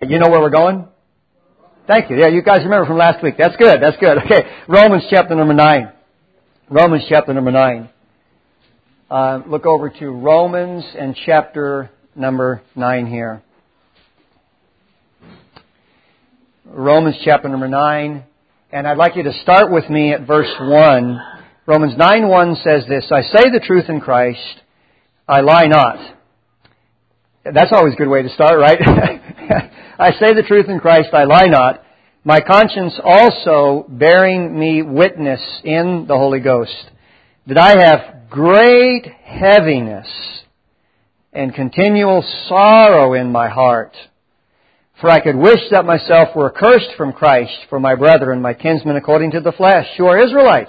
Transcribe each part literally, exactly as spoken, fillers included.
You know where we're going? Thank you. Yeah, you guys remember from last week. That's good. That's good. Okay. Romans chapter number nine. Romans chapter number nine. Uh, look over to Romans and chapter number nine here. Romans chapter number nine. And I'd like you to start with me at verse one. Romans nine one says this, I say the truth in Christ, I lie not. That's always a good way to start, right? I say the truth in Christ, I lie not. My conscience also bearing me witness in the Holy Ghost, that I have great heaviness and continual sorrow in my heart. For I could wish that myself were accursed from Christ for my brethren, my kinsmen according to the flesh, who are Israelites,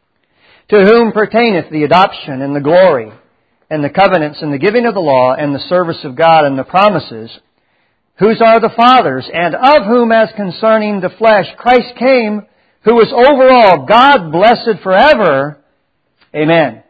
to whom pertaineth the adoption and the glory, and the covenants and the giving of the law, and the service of God and the promises, whose are the fathers, and of whom as concerning the flesh Christ came, who is over all, God blessed forever. Amen.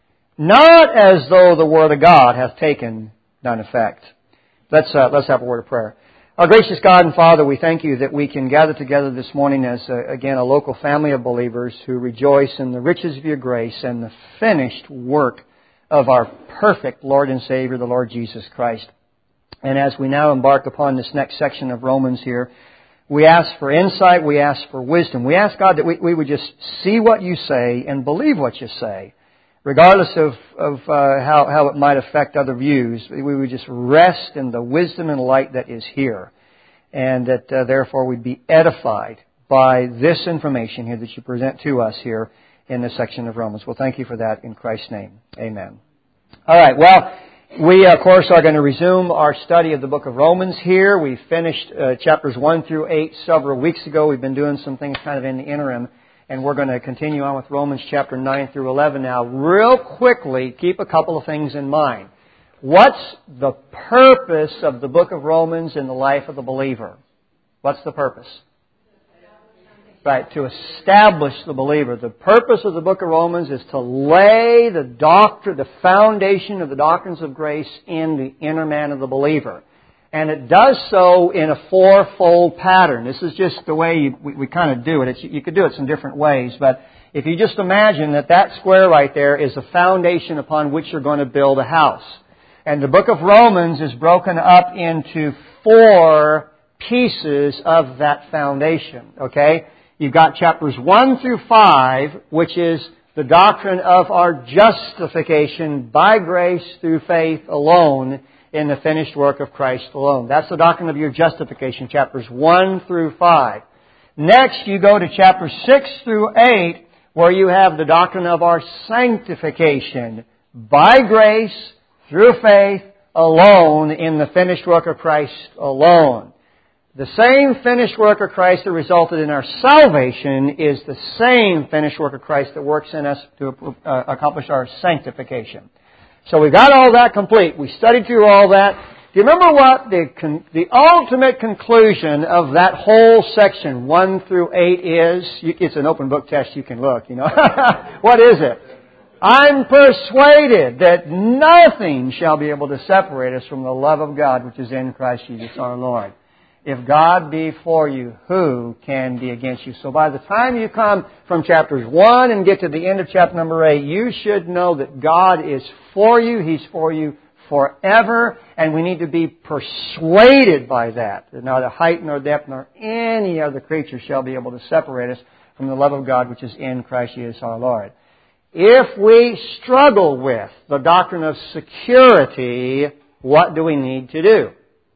Not as though the word of God hath taken none effect. Let's uh, let's have a word of prayer. Our gracious God and Father, we thank you that we can gather together this morning as, uh, again, a local family of believers who rejoice in the riches of your grace and the finished work of our perfect Lord and Savior, the Lord Jesus Christ. And as we now embark upon this next section of Romans here, we ask for insight, we ask for wisdom. We ask, God, that we, we would just see what you say and believe what you say, regardless of, of uh, how, how it might affect other views. We would just rest in the wisdom and light that is here, and that uh, therefore we'd be edified by this information here that you present to us here in this section of Romans. Well, thank you for that in Christ's name. Amen. All right, well, we, of course, are going to resume our study of the book of Romans here. We finished uh, chapters one through eight several weeks ago. We've been doing some things kind of in the interim, and we're going to continue on with Romans chapter nine through eleven now. Real quickly, keep a couple of things in mind. What's the purpose of the book of Romans in the life of the believer? What's the purpose? Right, to establish the believer. The purpose of the book of Romans is to lay the doctrine, the foundation of the doctrines of grace in the inner man of the believer. And it does so in a fourfold pattern. This is just the way you, we, we kind of do it. It's, you could do it some different ways, but if you just imagine that that square right there is a foundation upon which you're going to build a house. And the book of Romans is broken up into four pieces of that foundation, okay? You've got chapters one through five, which is the doctrine of our justification by grace through faith alone in the finished work of Christ alone. That's the doctrine of your justification, chapters one through five. Next, you go to chapters six through eight, where you have the doctrine of our sanctification by grace through faith alone in the finished work of Christ alone. The same finished work of Christ that resulted in our salvation is the same finished work of Christ that works in us to uh, accomplish our sanctification. So we've got all that complete. We studied through all that. Do you remember what the con- the ultimate conclusion of that whole section, one through eight, is? You, it's an open book test. You can look, you know. What is it? I'm persuaded that nothing shall be able to separate us from the love of God which is in Christ Jesus our Lord. If God be for you, who can be against you? So by the time you come from chapters one and get to the end of chapter number eight, you should know that God is for you. He's for you forever. And we need to be persuaded by that. That neither height nor depth nor any other creature shall be able to separate us from the love of God which is in Christ Jesus our Lord. If we struggle with the doctrine of security, what do we need to do?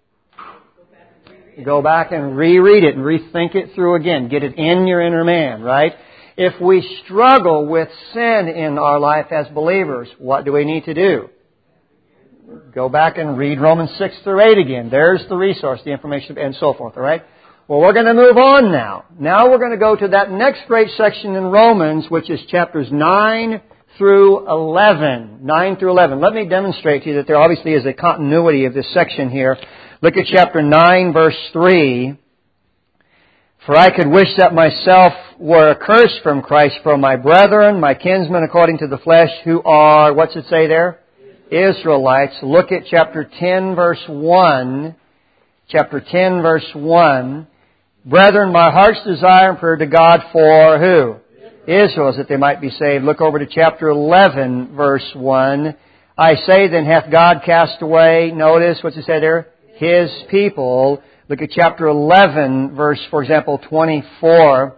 Go back and reread it and rethink it through again. Get it in your inner man, right? If we struggle with sin in our life as believers, what do we need to do? Go back and read Romans six through eight again. There's the resource, the information, and so forth, all right? Well, we're going to move on now. Now we're going to go to that next great section in Romans, which is chapters nine through eleven. nine through eleven. Let me demonstrate to you that there obviously is a continuity of this section here. Look at chapter nine, verse three. For I could wish that myself were accursed from Christ for my brethren, my kinsmen according to the flesh, who are, what's it say there? Israelites. Look at chapter ten, verse one. chapter ten, verse one. Brethren, my heart's desire and prayer to God for who? Israel, is that they might be saved. Look over to chapter eleven, verse one. I say then, hath God cast away, notice, what's it say there? His people. Look at chapter eleven, verse, for example, twenty-four.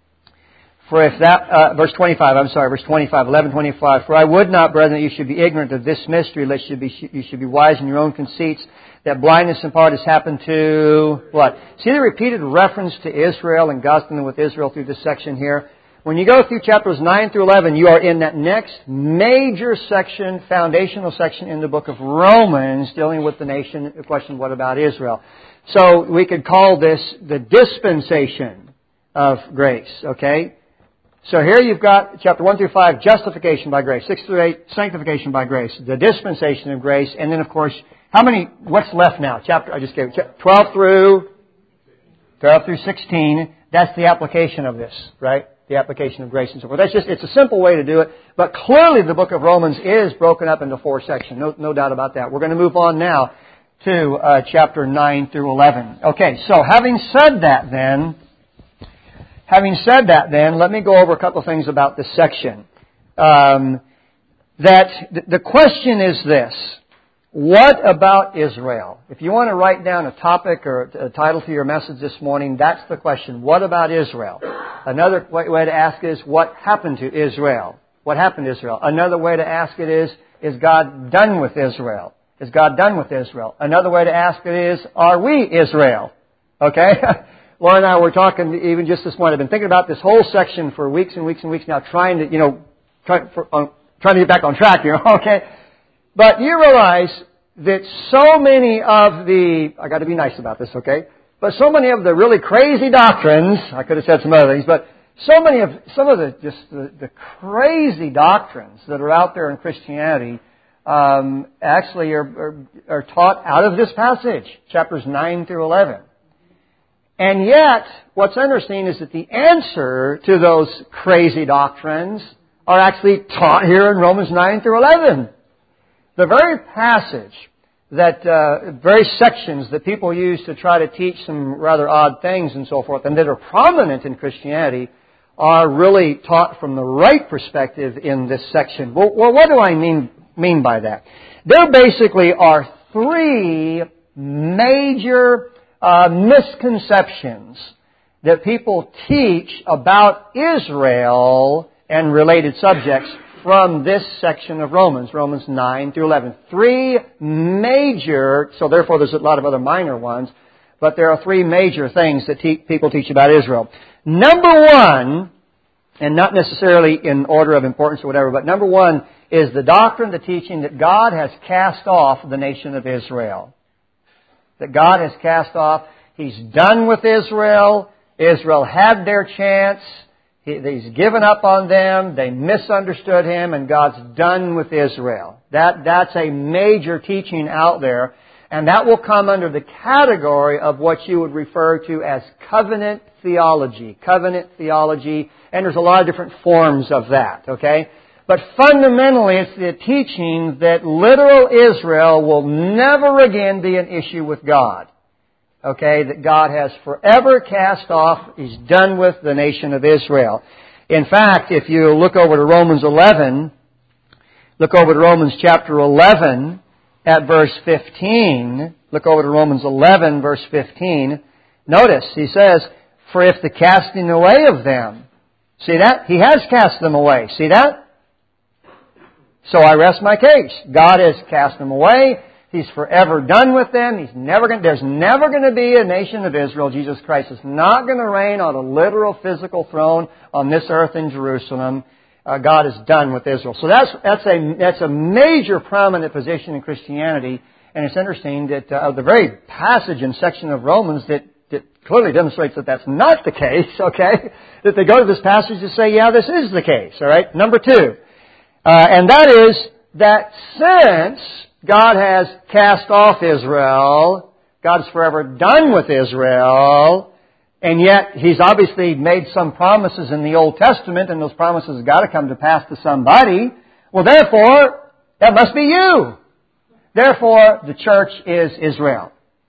For if that, uh, verse twenty-five, I'm sorry, verse twenty-five, eleven twenty-five. For I would not, brethren, that you should be ignorant of this mystery, lest you, be, you should be wise in your own conceits, that blindness in part has happened to, what? See the repeated reference to Israel and God's dealing with Israel through this section here? When you go through chapters nine through eleven, you are in that next major section, foundational section in the book of Romans, dealing with the nation, the question, what about Israel? So we could call this the dispensation of grace, okay? So here you've got chapter one through five, justification by grace. six through eight, sanctification by grace. The dispensation of grace. And then, of course, how many, what's left now? Chapter, I just gave twelve through, twelve through sixteen. That's the application of this, right? The application of grace and so forth. That's just, it's a simple way to do it. But clearly the book of Romans is broken up into four sections. No, no doubt about that. We're going to move on now to uh, chapter nine through eleven. Okay, so having said that then, Having said that then, let me go over a couple of things about this section. Um, that the question is this: what about Israel? If you want to write down a topic or a title to your message this morning, that's the question. What about Israel? Another way to ask it is, what happened to Israel? What happened to Israel? Another way to ask it is, is God done with Israel? Is God done with Israel? Another way to ask it is, are we Israel? Okay? Laura and I were talking even just this morning. I've been thinking about this whole section for weeks and weeks and weeks now, trying to, you know, try, for, uh, trying to get back on track here, okay? But you realize that so many of the, I got to be nice about this, okay? But so many of the really crazy doctrines, I could have said some other things, but so many of, some of the, just the, the crazy doctrines that are out there in Christianity, um, actually are, are, are taught out of this passage, chapters nine through eleven. And yet, what's interesting is that the answer to those crazy doctrines are actually taught here in Romans nine through eleven. The very passage that, uh, very sections that people use to try to teach some rather odd things and so forth, and that are prominent in Christianity, are really taught from the right perspective in this section. Well, well what do I mean, mean by that? There basically are three major Uh, misconceptions that people teach about Israel and related subjects from this section of Romans, Romans nine through eleven. Three major, so therefore there's a lot of other minor ones, but there are three major things that te- people teach about Israel. Number one, and not necessarily in order of importance or whatever, but number one is the doctrine, the teaching that God has cast off the nation of Israel. That God has cast off. He's done with Israel. Israel had their chance. He, he's given up on them. They misunderstood Him, and God's done with Israel. That, that's a major teaching out there. And that will come under the category of what you would refer to as covenant theology. Covenant theology. And there's a lot of different forms of that, okay? But fundamentally, it's the teaching that literal Israel will never again be an issue with God. Okay? That God has forever cast off, He's done with the nation of Israel. In fact, if you look over to Romans eleven, look over to Romans chapter eleven at verse fifteen, look over to Romans eleven verse fifteen, notice, he says, for if the casting away of them, see that? He has cast them away. See that? So I rest my case. God has cast them away. He's forever done with them. He's never going, there's never going to be a nation of Israel. Jesus Christ is not going to reign on a literal physical throne on this earth in Jerusalem. Uh, God is done with Israel. So that's, that's a, that's a major prominent position in Christianity. And it's interesting that uh, the very passage and section of Romans that, that clearly demonstrates that that's not the case, okay? That they go to this passage to say, yeah, this is the case, all right? Number two. Uh, and that is that since God has cast off Israel, God is forever done with Israel, and yet He's obviously made some promises in the Old Testament, and those promises have got to come to pass to somebody. Well, therefore, that must be you. Therefore, the church is Israel.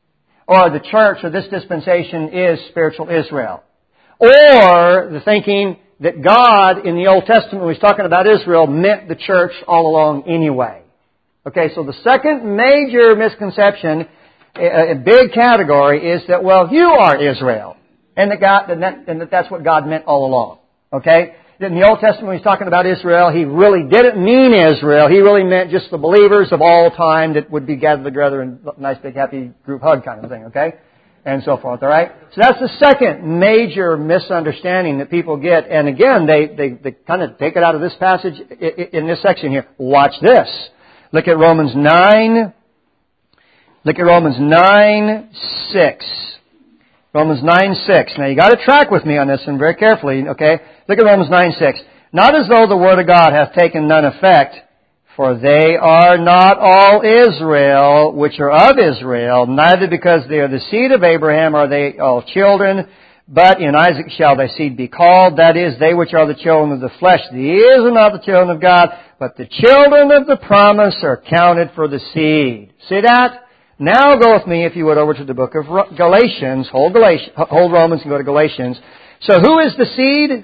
or the church or this dispensation is spiritual Israel. Or the thinking that God in the Old Testament, when He's talking about Israel, meant the church all along anyway. Okay, so the second major misconception, a big category, is that, well, you are Israel. And that, God, and, that, and that that's what God meant all along. Okay? In the Old Testament, when He's talking about Israel, He really didn't mean Israel. He really meant just the believers of all time that would be gathered together in a nice big happy group hug kind of thing. Okay? And so forth. All right? So that's the second major misunderstanding that people get. And again, they, they, they kind of take it out of this passage in this section here. Watch this. Look at Romans nine. Look at Romans nine six. Romans nine six. Now you got to track with me on this one very carefully, okay? Look at Romans nine six. Not as though the word of God hath taken none effect, for they are not all Israel, which are of Israel, neither because they are the seed of Abraham are they all children, but in Isaac shall thy seed be called, that is, they which are the children of the flesh. These are not the children of God, but the children of the promise are counted for the seed. See that? Now go with me, if you would, over to the book of Galatians. Hold Galatians, hold Romans and go to Galatians. So who is the seed?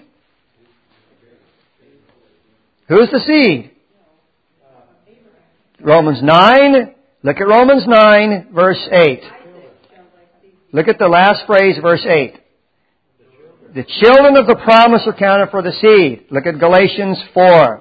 Who's the seed? Romans nine. Look at Romans nine, verse eight. Look at the last phrase, verse eight. The children of the promise are counted for the seed. Look at Galatians four.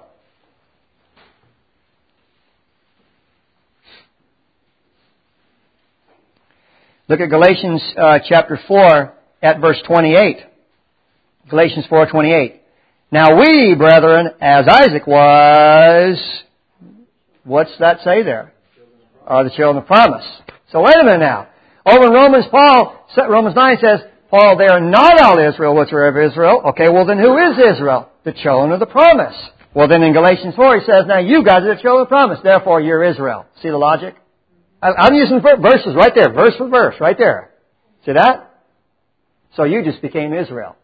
Look at Galatians uh, chapter four at verse twenty-eight. Galatians four twenty-eight. Now we, brethren, as Isaac was, what's that say there? Are the children of promise. So wait a minute now. Over in Romans, Paul, Romans nine says, Paul, they are not all Israel which are of Israel. Okay, well then who is Israel? The children of the promise. Well then in Galatians four he says, now you guys are the children of the promise, therefore you're Israel. See the logic? I'm using verses right there, verse for verse, right there. See that? So you just became Israel.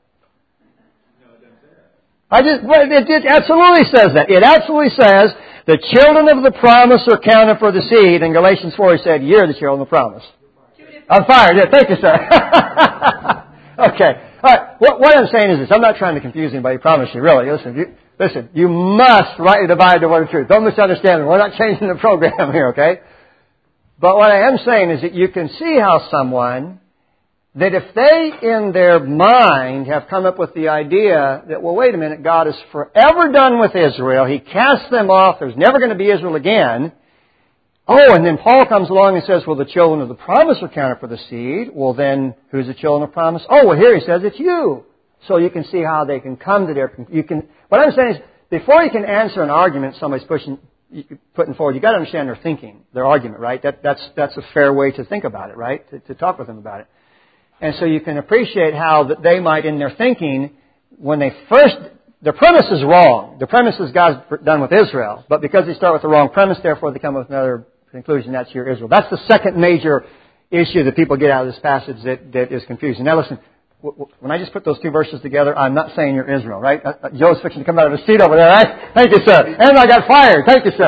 I just, it, it absolutely says that. It absolutely says the children of the promise are counted for the seed. In Galatians four he said, you're the children of the promise. I'm fired. Yeah, thank you, sir. Okay. All right. What, what I'm saying is this. I'm not trying to confuse anybody. I promise you. Really. Listen. You, listen. You must rightly divide the word of truth. Don't misunderstand me. We're not changing the program here. Okay. But what I am saying is that you can see how someone, that if they in their mind have come up with the idea that, well, wait a minute, God is forever done with Israel. He casts them off. There's never going to be Israel again. Oh, and then Paul comes along and says, well, the children of the promise are counted for the seed. Well, then who's the children of promise? Oh, well, here he says it's you. So you can see how they can come to their, you can, what I'm saying is, before you can answer an argument somebody's pushing, putting forward, you've got to understand their thinking, their argument, right? That, that's, that's a fair way to think about it, right? To, to talk with them about it. And so you can appreciate how that they might, in their thinking, when they first, the premise is wrong. The premise is God's done with Israel. But because they start with the wrong premise, therefore they come with another conclusion, that's your Israel. That's the second major issue that people get out of this passage that, that is confusing. Now listen, when I just put those two verses together, I'm not saying you're Israel, right? Joe's fixing to come out of his seat over there, right? Thank you, sir. And I got fired. Thank you,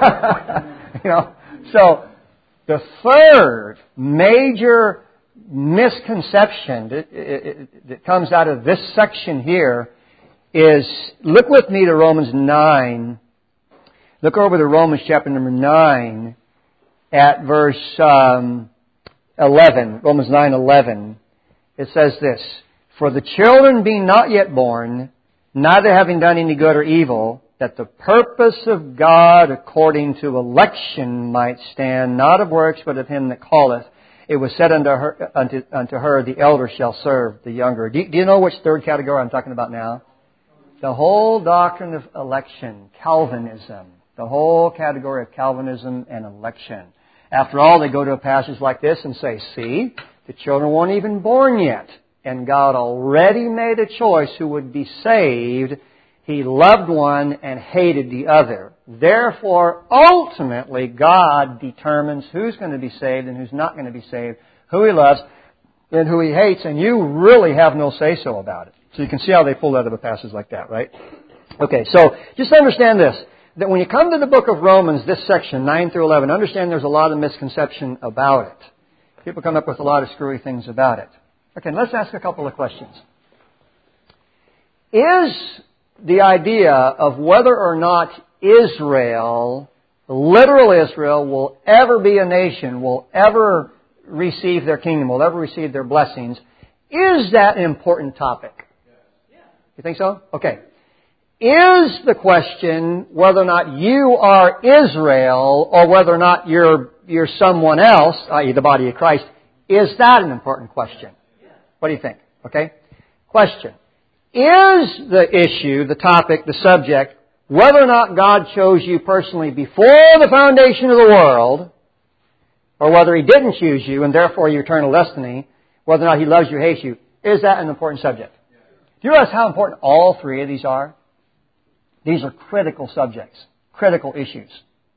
sir. You know, so the third major misconception that, that comes out of this section here is, look with me to Romans nine. Look over to Romans chapter number nine at verse um, eleven. Romans nine eleven. It says this, for the children being not yet born, neither having done any good or evil, that the purpose of God according to election might stand, not of works, but of him that calleth. It was said unto her, unto, unto her, the elder shall serve the younger. Do you, do you know which third category I'm talking about now? The whole doctrine of election, Calvinism. The whole category of Calvinism and election. After all, they go to a passage like this and say, see, the children weren't even born yet. And God already made a choice who would be saved. He loved one and hated the other. Therefore, ultimately, God determines who's going to be saved and who's not going to be saved, who He loves and who He hates, and you really have no say-so about it. So you can see how they pulled out of a passage like that, right? Okay, so just understand this, that when you come to the book of Romans, this section, nine through eleven, understand there's a lot of misconception about it. People come up with a lot of screwy things about it. Okay, let's ask a couple of questions. Is the idea of whether or not Israel, literal Israel, will ever be a nation, will ever receive their kingdom, will ever receive their blessings, is that an important topic? You think so? Okay. Is the question whether or not you are Israel or whether or not you're you're someone else, that is the body of Christ, is that an important question? What do you think? Okay? Question. Is the issue, the topic, the subject, whether or not God chose you personally before the foundation of the world, or whether He didn't choose you and therefore your eternal destiny, whether or not He loves you or hates you, is that an important subject? Do you realize how important all three of these are? These are critical subjects, critical issues.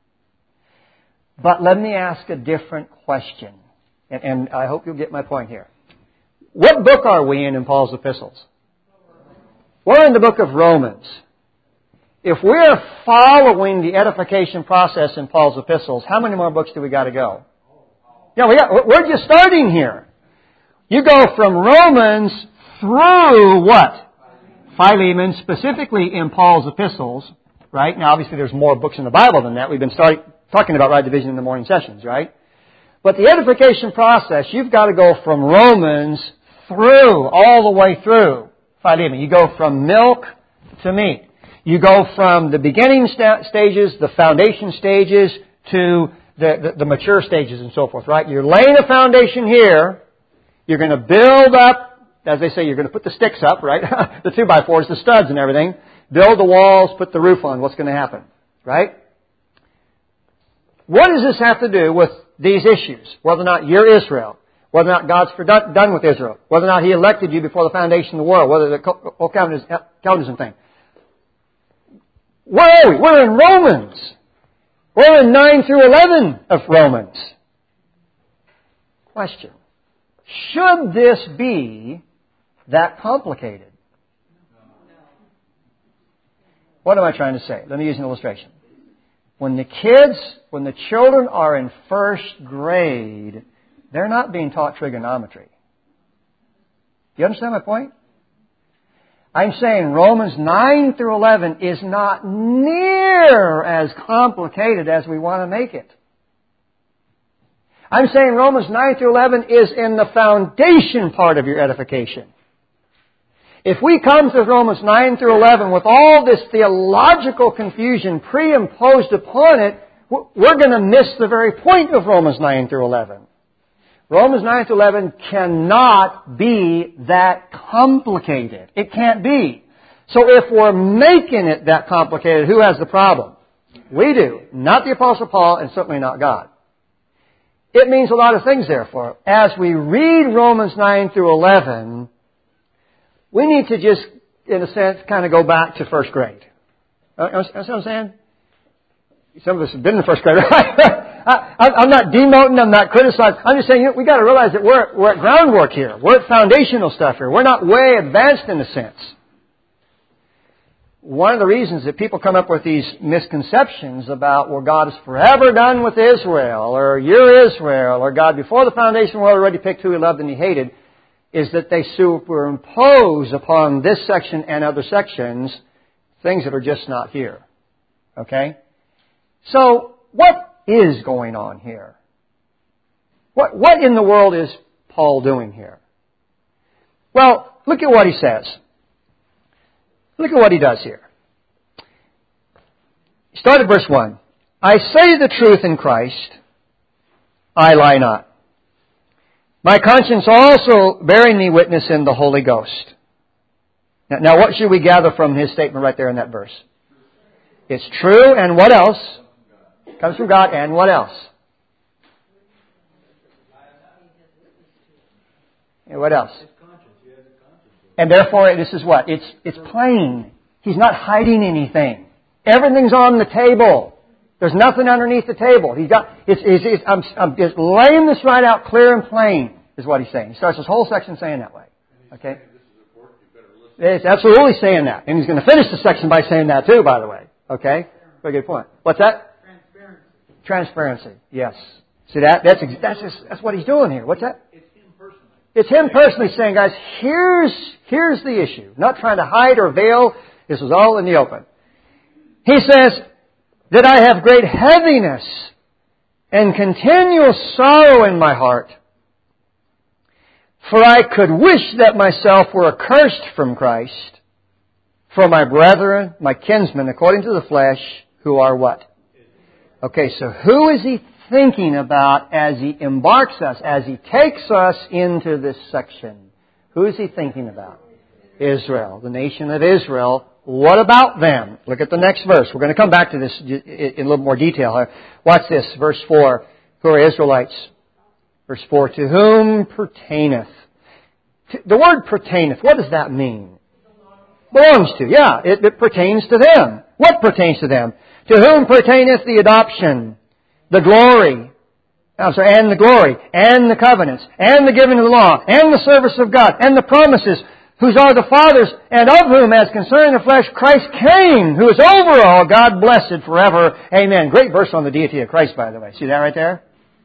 But let me ask a different question, and, and I hope you'll get my point here. What book are we in in Paul's epistles? We're in the book of Romans. If we're following the edification process in Paul's epistles, how many more books do we got to go? Yeah, we got, we're just starting here. You go from Romans through what? Philemon, specifically in Paul's epistles, right? Now, obviously, there's more books in the Bible than that. We've been starting, talking about right division in the morning sessions, right? But the edification process, you've got to go from Romans through, all the way through Philemon. You go from milk to meat. You go from the beginning sta- stages, the foundation stages, to the, the, the mature stages and so forth, right? You're laying a foundation here. You're going to build up, as they say, you're going to put the sticks up, right? The two by fours, the studs and everything. Build the walls, put the roof on. What's going to happen, right? What does this have to do with these issues? Whether or not you're Israel, whether or not God's done with Israel, whether or not He elected you before the foundation of the world, whether the whole Calvinism thing. Where are we? We're in Romans. We're in nine through eleven of Romans. Question. Should this be that complicated? What am I trying to say? Let me use an illustration. When the kids, when the children are in first grade, they're not being taught trigonometry. You understand my point? I'm saying Romans nine through eleven is not near as complicated as we want to make it. I'm saying Romans nine through eleven is in the foundation part of your edification. If we come to Romans nine through eleven with all this theological confusion pre-imposed upon it, we're going to miss the very point of Romans nine through eleven. Romans nine through eleven cannot be that complicated. It can't be. So if we're making it that complicated, who has the problem? We do. Not the Apostle Paul and certainly not God. It means a lot of things, therefore. As we read Romans nine through eleven, we need to just, in a sense, kind of go back to first grade. You know what I'm saying? Some of us have been in the first grade, right? I, I'm not demoting, I'm not criticizing. I'm just saying, you know, we've got to realize that we're, we're at groundwork here. We're at foundational stuff here. We're not way advanced in a sense. One of the reasons that people come up with these misconceptions about, well, God is forever done with Israel, or you're Israel, or God before the foundation of the world already picked who He loved and He hated, is that they superimpose upon this section and other sections things that are just not here. Okay? So, what is going on here? What, what in the world is Paul doing here? Well, look at what he says. Look at what he does here. Start at verse one. I say the truth in Christ, I lie not. My conscience also bearing me witness in the Holy Ghost. Now, now what should we gather from his statement right there in that verse? It's true, and what else? It comes from God, and what else? And what else? And therefore, this is what? It's it's plain. He's not hiding anything. Everything's on the table. There's nothing underneath the table. He's got. It's. it's, it's I'm, I'm just laying this right out, clear and plain, is what he's saying. He starts this whole section saying that way. Okay. It's absolutely saying that, and he's going to finish the section by saying that too. By the way. Okay. Very good point. What's that? Transparency. Transparency. Yes. See that? That's that's just, that's what he's doing here. What's that? It's him personally. It's him personally saying, guys, here's here's the issue. Not trying to hide or veil. This is all in the open. He says that I have great heaviness and continual sorrow in my heart. For I could wish that myself were accursed from Christ, for my brethren, my kinsmen, according to the flesh, who are what? Okay, so who is he thinking about as he embarks us, as he takes us into this section? Who is he thinking about? Israel, the nation of Israel. What about them? Look at the next verse. We're going to come back to this in a little more detail. Watch this, verse four. Who are Israelites? Verse four, to whom pertaineth. The word pertaineth, what does that mean? Belongs to, yeah, it, it pertains to them. What pertains to them? To whom pertaineth the adoption, the glory, I'm sorry, and the glory, and the covenants, and the giving of the law, and the service of God, and the promises, whose are the fathers, and of whom, as concerning the flesh, Christ came, who is over all, God blessed forever. Amen. Great verse on the deity of Christ, by the way. See that right there?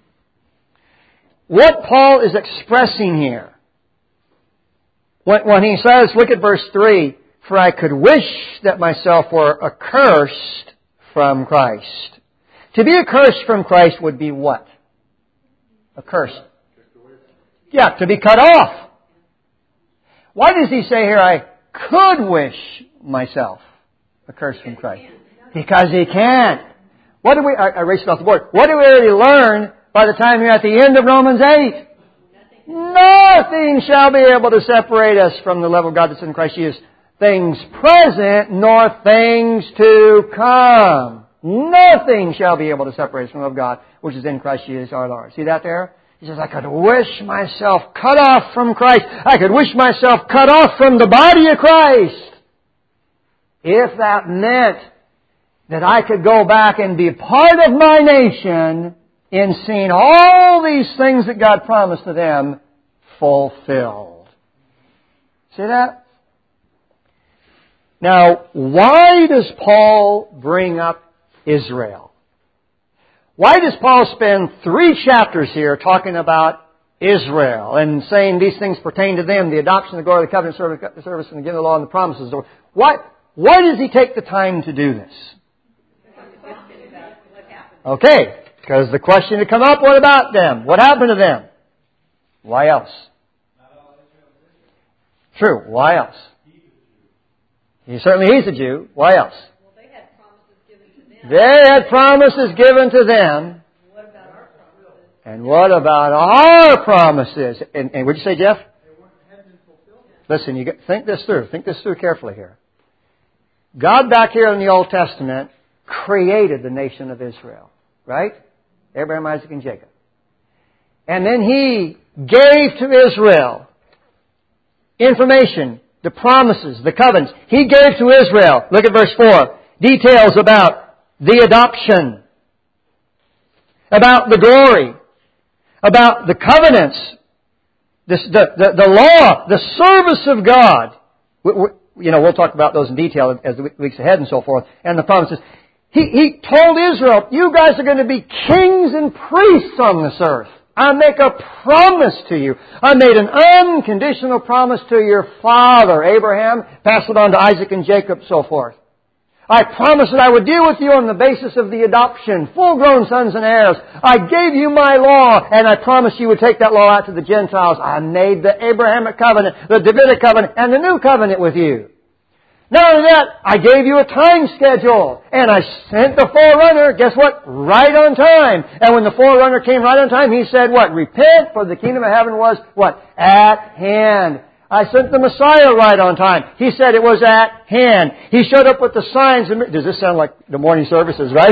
What Paul is expressing here, when, when he says, look at verse three, for I could wish that myself were accursed from Christ. To be accursed from Christ would be what? Accursed. Yeah, to be cut off. Why does he say here, I could wish myself accursed from Christ? Because he can't. What do we, I, I erased it off the board. What do we already learn by the time you're at the end of Romans eight? Nothing shall be able to separate us from the love of God that's in Christ Jesus. Things present, nor things to come. Nothing shall be able to separate us from the love of God, which is in Christ Jesus our Lord. See that there? He says, I could wish myself cut off from Christ. I could wish myself cut off from the body of Christ. If that meant that I could go back and be part of my nation in seeing all these things that God promised to them fulfilled. See that? Now, why does Paul bring up Israel? Why does Paul spend three chapters here talking about Israel and saying these things pertain to them, the adoption, the glory, the covenant service, and the giving of the law and the promises? Why, why does he take the time to do this? Okay, because the question to come up, what about them? What happened to them? Why else? True, why else? He certainly he's a Jew. Why else? Well, they had promises given to them. They had promises given to them. What about our promises? And what about our promises? And, and would you say, Jeff? Listen, you get, think this through. Think this through carefully here. God back here in the Old Testament created the nation of Israel. Right? Abraham, Isaac, and Jacob. And then He gave to Israel information, the promises, the covenants. He gave to Israel, look at verse four, details about the adoption, about the glory, about the covenants, the, the, the, the law, the service of God. We, we, you know, we'll talk about those in detail as the weeks ahead and so forth, and the promises. He, he told Israel, you guys are going to be kings and priests on this earth. I make a promise to you. I made an unconditional promise to your father, Abraham, passed it on to Isaac and Jacob, so forth. I promised that I would deal with you on the basis of the adoption, full-grown sons and heirs. I gave you my law, and I promised you would take that law out to the Gentiles. I made the Abrahamic covenant, the Davidic covenant, and the new covenant with you. Not only that, I gave you a time schedule, and I sent the forerunner, guess what? Right on time. And when the forerunner came right on time, he said what? Repent, for the kingdom of heaven was what? At hand. I sent the Messiah right on time. He said it was at hand. He showed up with the signs. And, does this sound like the morning services, right?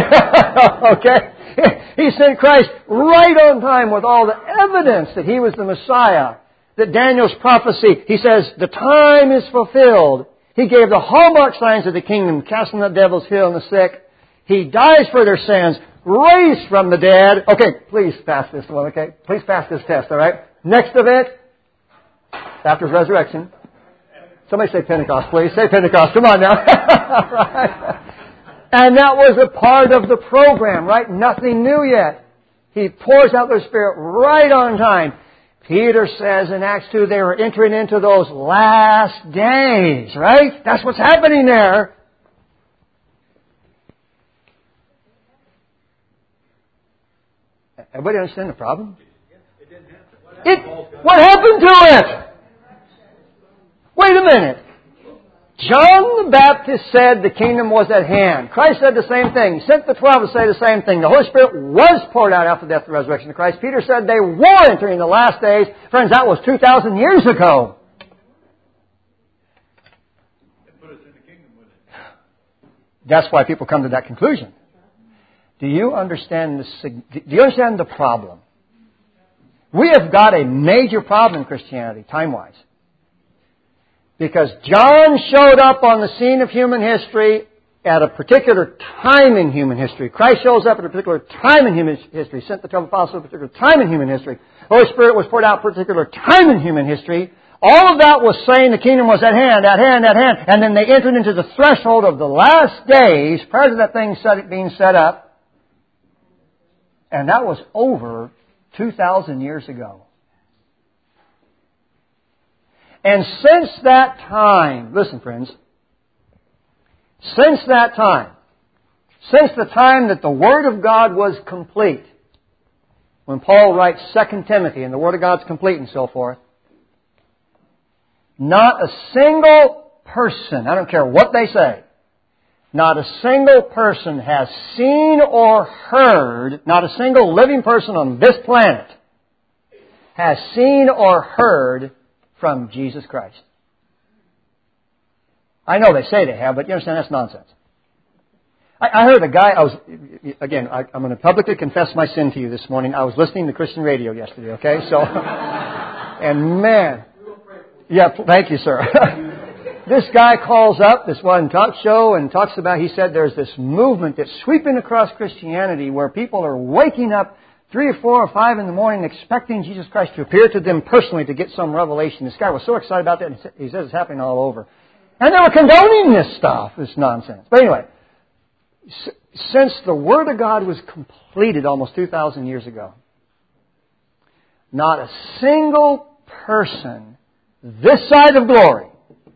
Okay. He sent Christ right on time with all the evidence that He was the Messiah. That Daniel's prophecy, he says, the time is fulfilled. He gave the hallmark signs of the kingdom, casting out devils, healing the sick. He dies for their sins, raised from the dead. Okay, please pass this one, okay? Please pass this test, all right? Next event, after His resurrection. Somebody say Pentecost, please. Say Pentecost. Come on now. Right. And that was a part of the program, right? Nothing new yet. He pours out the Spirit right on time. Peter says in Acts two they were entering into those last days, right? That's what's happening there. Everybody understand the problem? It, what happened to it? Wait a minute. John the Baptist said the kingdom was at hand. Christ said the same thing. He sent the twelve to say the same thing. The Holy Spirit was poured out after the death and resurrection of Christ. Peter said they were entering the last days. Friends, that was two thousand years ago. That's why people come to that conclusion. Do you understand the, do you understand the problem? We have got a major problem in Christianity, time-wise. Because John showed up on the scene of human history at a particular time in human history. Christ shows up at a particular time in human history. Sent the twelve apostles at a particular time in human history. The Holy Spirit was poured out at a particular time in human history. All of that was saying the kingdom was at hand, at hand, at hand. And then they entered into the threshold of the last days prior to that thing set, being set up. And that was over two thousand years ago. And since that time, listen friends, since that time, since the time that the Word of God was complete, when Paul writes Second Timothy and the Word of God's complete and so forth, not a single person, I don't care what they say, not a single person has seen or heard, not a single living person on this planet has seen or heard from Jesus Christ. I know they say they have, but you understand that's nonsense. I, I heard a guy, I was, again, I, I'm going to publicly confess my sin to you this morning. I was listening to Christian radio yesterday, okay? So, and man, yeah, thank you, sir. This guy calls up, this one talk show, and talks about, he said there's this movement that's sweeping across Christianity where people are waking up three or four or five in the morning expecting Jesus Christ to appear to them personally to get some revelation. This guy was so excited about that, and he says it's happening all over. And they were condoning this stuff, this nonsense. But anyway, since the Word of God was completed almost two thousand years ago, not a single person this side of glory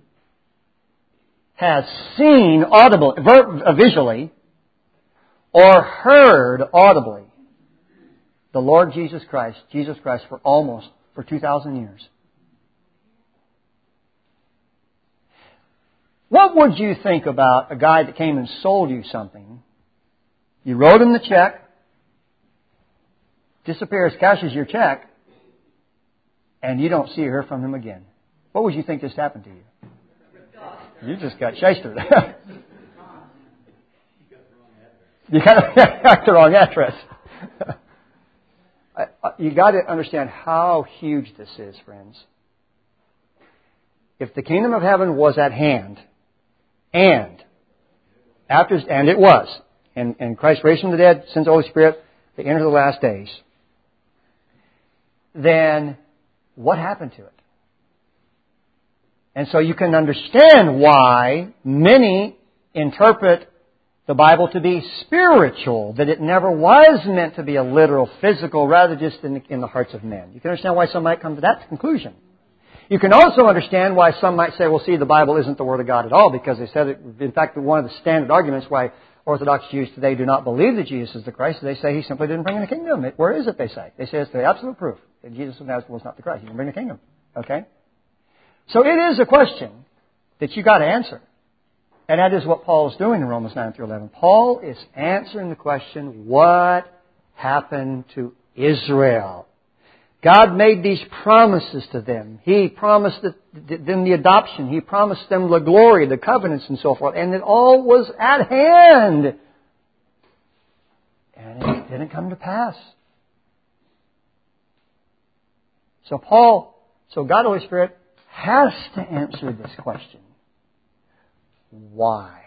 has seen audibly, visually, or heard audibly the Lord Jesus Christ, Jesus Christ for almost, for two thousand years. What would you think about a guy that came and sold you something? You wrote him the check, disappears, cashes your check, and you don't see or hear from him again. What would you think just happened to you? You just got shystered. You got the wrong address. You got to understand how huge this is, friends. If the kingdom of heaven was at hand, and after, and it was, and, and Christ raised from the dead, sends the Holy Spirit, they enter the last days, then what happened to it? And so you can understand why many interpret the Bible to be spiritual, that it never was meant to be a literal, physical, rather just in the, in the hearts of men. You can understand why some might come to that conclusion. You can also understand why some might say, well, see, the Bible isn't the Word of God at all, because they said, it, in fact, one of the standard arguments why Orthodox Jews today do not believe that Jesus is the Christ, they say He simply didn't bring in the kingdom. It, where is it, they say? They say it's the absolute proof that Jesus of Nazareth was not the Christ. He didn't bring the kingdom. Okay? So it is a question that you got to answer. And that is what Paul is doing in Romans nine through eleven. Paul is answering the question, what happened to Israel? God made these promises to them. He promised them the adoption. He promised them the glory, the covenants and so forth. And it all was at hand. And it didn't come to pass. So Paul, so God the Holy Spirit has to answer this question. Why?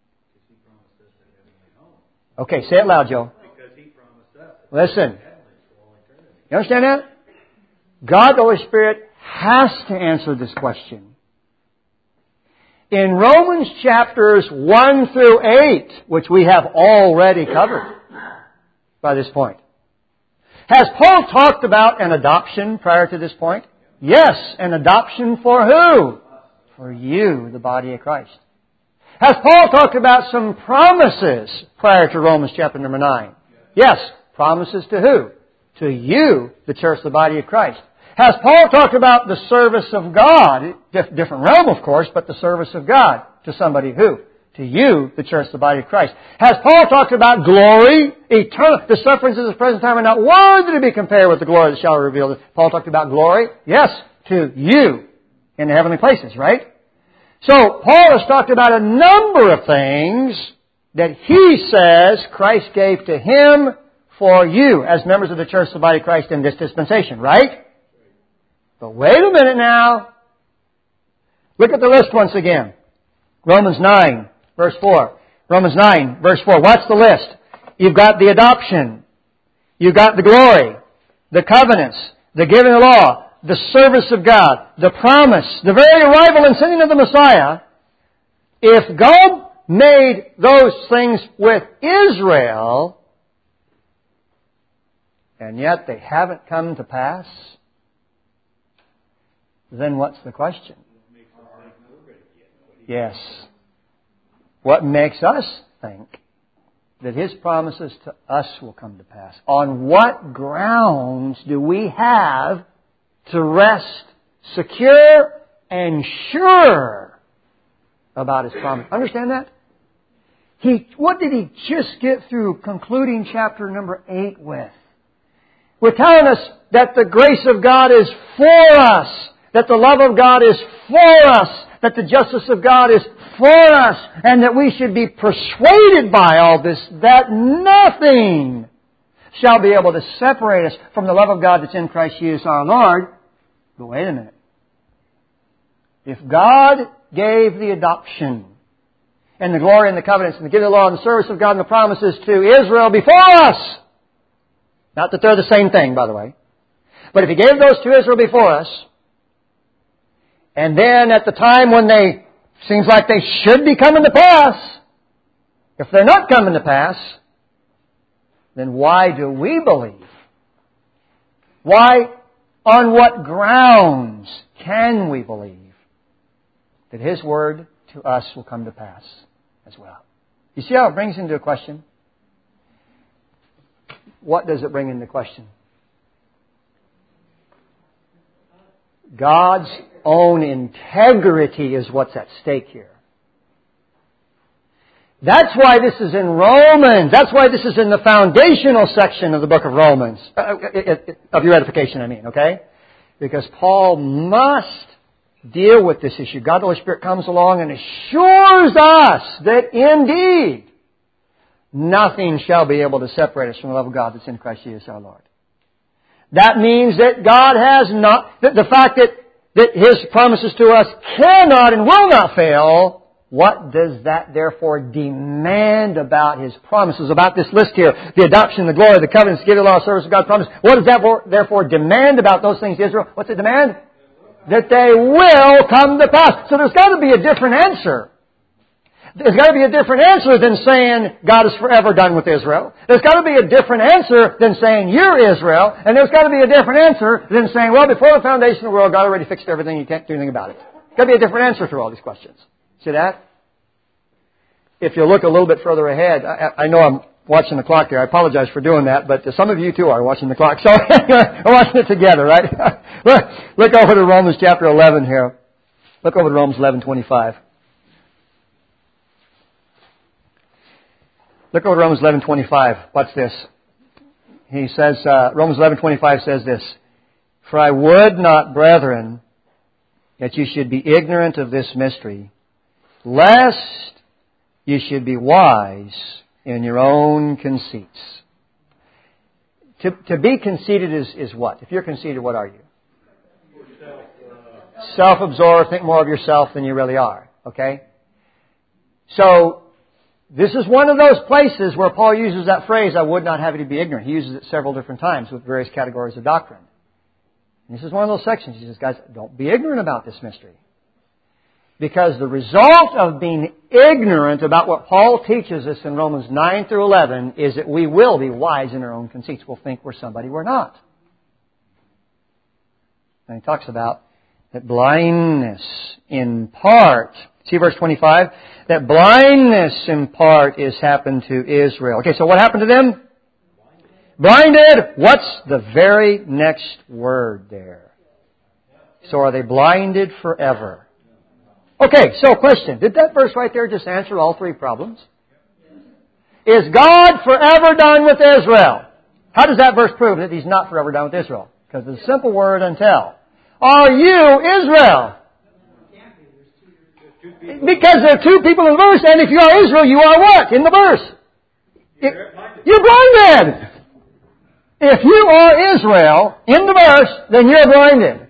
Okay, say it loud, Joe. Because He promised us. Listen. You understand that? God, the Holy Spirit, has to answer this question. In Romans chapters one through eight, which we have already covered by this point, Has Paul talked about an adoption prior to this point? Yes, an adoption for who? For you, the body of Christ. Has Paul talked about some promises prior to Romans chapter number nine? Yes, promises to who? To you, the church, the body of Christ. Has Paul talked about the service of God? Different realm, of course, but the service of God to somebody who? To you, the church, the body of Christ. Has Paul talked about glory? Eternal. The sufferings of this present time are not worthy to be compared with the glory that shall be revealed. Paul talked about glory? Yes, to you in the heavenly places, right? So, Paul has talked about a number of things that he says Christ gave to him for you as members of the church, the body of Christ in this dispensation, right? But wait a minute now. Look at the list once again. Romans nine, verse four. Romans nine, verse four. What's the list? You've got the adoption. You've got the glory, the covenants, the giving of law, the service of God, the promise, the very arrival and sending of the Messiah. If God made those things with Israel, and yet they haven't come to pass, then what's the question? Yes. What makes us think that His promises to us will come to pass? On what grounds do we have to rest secure and sure about His promise? Understand that? He, what did He just get through concluding chapter number eight with? We're telling us that the grace of God is for us, that the love of God is for us, that the justice of God is for us, and that we should be persuaded by all this, that nothing shall be able to separate us from the love of God that's in Christ Jesus our Lord. But wait a minute. If God gave the adoption and the glory and the covenants and the giving of the law and the service of God and the promises to Israel before us, not that they're the same thing, by the way, but if He gave those to Israel before us, and then at the time when they, seems like they should be coming to pass, if they're not coming to pass, then why do we believe? Why, on what grounds can we believe that His Word to us will come to pass as well? You see how it brings into question? What does it bring into question? God's own integrity is what's at stake here. That's why this is in Romans. That's why this is in the foundational section of the book of Romans. Uh, of your edification, I mean, okay? Because Paul must deal with this issue. God the Holy Spirit comes along and assures us that indeed nothing shall be able to separate us from the love of God that's in Christ Jesus our Lord. That means that God has not, that the fact that, that His promises to us cannot and will not fail, what does that therefore demand about His promises? About this list here, the adoption, the glory, the covenants, the giving of the law, service of God, promise. What does that therefore demand about those things to Israel? What's it demand? That they will come to pass. So there's got to be a different answer. There's got to be a different answer than saying God is forever done with Israel. There's got to be a different answer than saying you're Israel. And there's got to be a different answer than saying, well, before the foundation of the world, God already fixed everything. You can't do anything about it. There's got to be a different answer to all these questions. See that? If you look a little bit further ahead, I, I know I'm watching the clock here. I apologize for doing that, but some of you too are watching the clock. So we're watching it together, right? look, look over to Romans chapter eleven here. Look over to Romans eleven twenty-five. Look over Romans eleven twenty-five. What's this? He says, uh, Romans eleven twenty-five says this, "For I would not, brethren, that you should be ignorant of this mystery, lest you should be wise in your own conceits." To, to be conceited is, is what? If you're conceited, what are you? Self-absorbed, think more of yourself than you really are. Okay? So, this is one of those places where Paul uses that phrase, "I would not have you to be ignorant." He uses it several different times with various categories of doctrine. And this is one of those sections. He says, guys, don't be ignorant about this mystery. Because the result of being ignorant about what Paul teaches us in Romans nine through eleven is that we will be wise in our own conceits. We'll think we're somebody we're not. And he talks about that blindness in part, see verse twenty-five, that blindness in part is happened to Israel. Okay, so what happened to them? Blinded. What's the very next word there? So are they blinded forever? Okay, so question. Did that verse right there just answer all three problems? Is God forever done with Israel? How does that verse prove that He's not forever done with Israel? Because of the simple word until. Are you Israel? Because there are two people in the verse, and if you are Israel, you are what in the verse? You're blinded. If you are Israel in the verse, then you're blinded.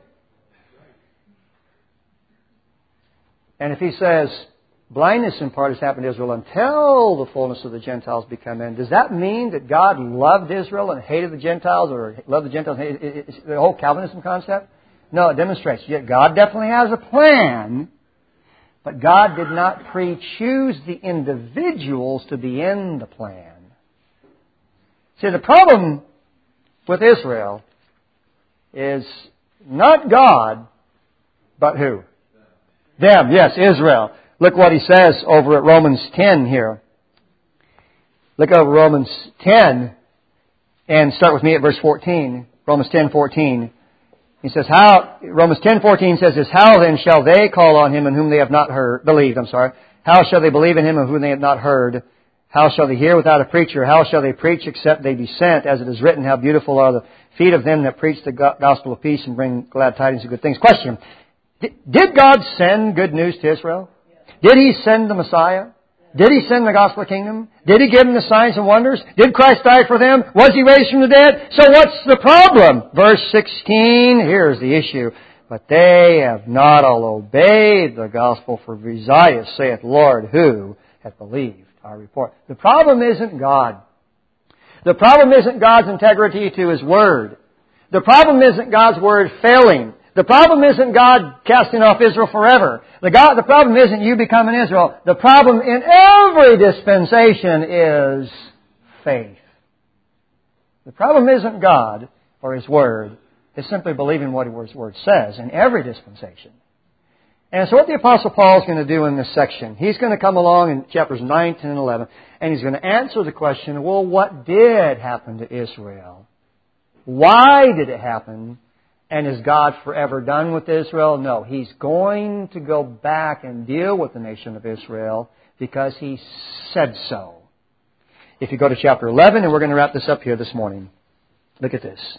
And if he says, blindness in part has happened to Israel until the fullness of the Gentiles become in, does that mean that God loved Israel and hated the Gentiles, or loved the Gentiles and hated the whole Calvinism concept? No, it demonstrates. Yet God definitely has a plan, but God did not pre-choose the individuals to be in the plan. See, the problem with Israel is not God, but who? Them, yes, Israel. Look what he says over at Romans ten here. Look over Romans ten and start with me at verse fourteen. Romans ten fourteen. He says, "How?" Romans ten fourteen says this: "How then shall they call on Him in whom they have not heard believed?" I'm sorry. "How shall they believe in Him of whom they have not heard? How shall they hear without a preacher? How shall they preach except they be sent? As it is written, how beautiful are the feet of them that preach the gospel of peace and bring glad tidings of good things." Question. Did God send good news to Israel? Did He send the Messiah? Did He send the gospel kingdom? Did He give them the signs and wonders? Did Christ die for them? Was He raised from the dead? So what's the problem? Verse sixteen, here's the issue. "But they have not all obeyed the gospel, for Isaiah saith, Lord, who hath believed our report?" The problem isn't God. The problem isn't God's integrity to His Word. The problem isn't God's Word failing. The problem isn't God casting off Israel forever. The, God, the problem isn't you becoming Israel. The problem in every dispensation is faith. The problem isn't God or His Word. It's simply believing what His Word says in every dispensation. And so what the Apostle Paul is going to do in this section, he's going to come along in chapters nine, ten, and eleven, and he's going to answer the question, well, what did happen to Israel? Why did it happen? And is God forever done with Israel? No. He's going to go back and deal with the nation of Israel because He said so. If you go to chapter eleven, and we're going to wrap this up here this morning. Look at this.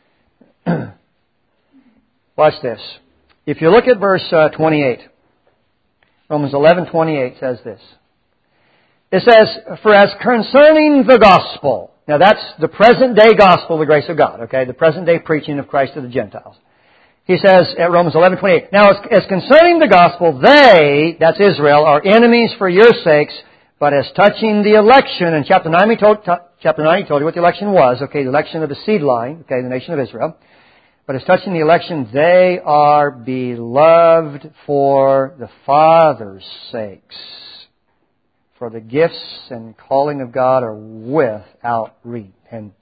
Watch this. If you look at verse uh, twenty-eight, Romans eleven twenty-eight says this. It says, "For as concerning the gospel," now that's the present day gospel of the grace of God, okay? The present day preaching of Christ to the Gentiles. He says at Romans eleven twenty-eight, "Now as, as concerning the gospel, they," that's Israel, "are enemies for your sakes, but as touching the election," and chapter nine, we told, t- chapter nine he told you what the election was, okay? The election of the seed line, okay, the nation of Israel. "But as touching the election, they are beloved for the Father's sakes. For the gifts and calling of God are without repentance."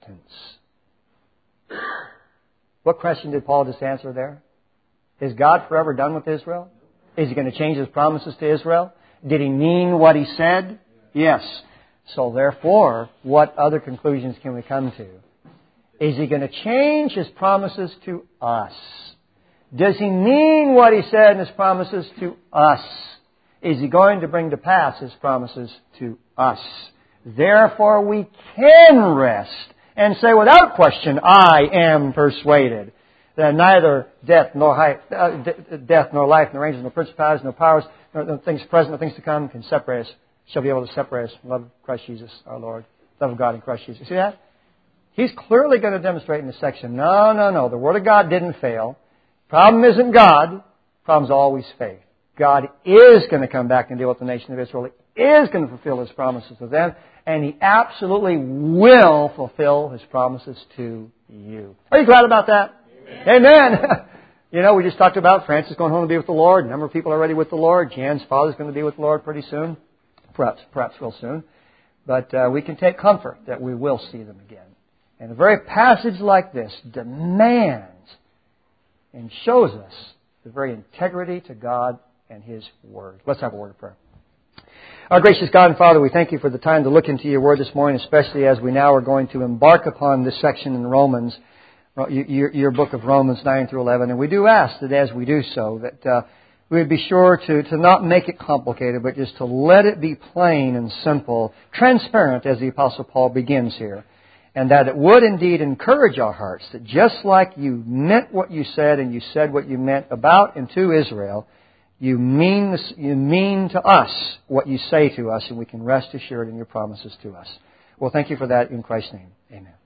What question did Paul just answer there? Is God forever done with Israel? Is He going to change His promises to Israel? Did He mean what He said? Yes. So therefore, what other conclusions can we come to? Is He going to change His promises to us? Does He mean what He said in His promises to us? Is He going to bring to pass His promises to us? Therefore we can rest and say without question, "I am persuaded that neither death nor height, uh, d- death nor life, nor angels, nor principalities, nor powers, nor, nor things present, nor things to come can separate us, shall be able to separate us from the love of Christ Jesus our Lord." Love of God in Christ Jesus. See that? He's clearly going to demonstrate in this section, no, no, no, the Word of God didn't fail. Problem isn't God. Problem's always faith. God is going to come back and deal with the nation of Israel. He is going to fulfill His promises to them. And He absolutely will fulfill His promises to you. Are you glad about that? Amen. Amen. You know, we just talked about Francis going home to be with the Lord. A number of people are already with the Lord. Jan's father's going to be with the Lord pretty soon. Perhaps, perhaps real soon. But uh, we can take comfort that we will see them again. And a very passage like this demands and shows us the very integrity to God and His Word. Let's have a word of prayer. Our gracious God and Father, we thank You for the time to look into Your Word this morning, especially as we now are going to embark upon this section in Romans, your, your book of Romans nine through eleven. And we do ask that as we do so, that uh, we would be sure to, to not make it complicated, but just to let it be plain and simple, transparent, as the Apostle Paul begins here. And that it would indeed encourage our hearts that just like You meant what You said and You said what You meant about and to Israel, You mean this, You mean to us what You say to us, and we can rest assured in Your promises to us. Well, thank You for that in Christ's name. Amen.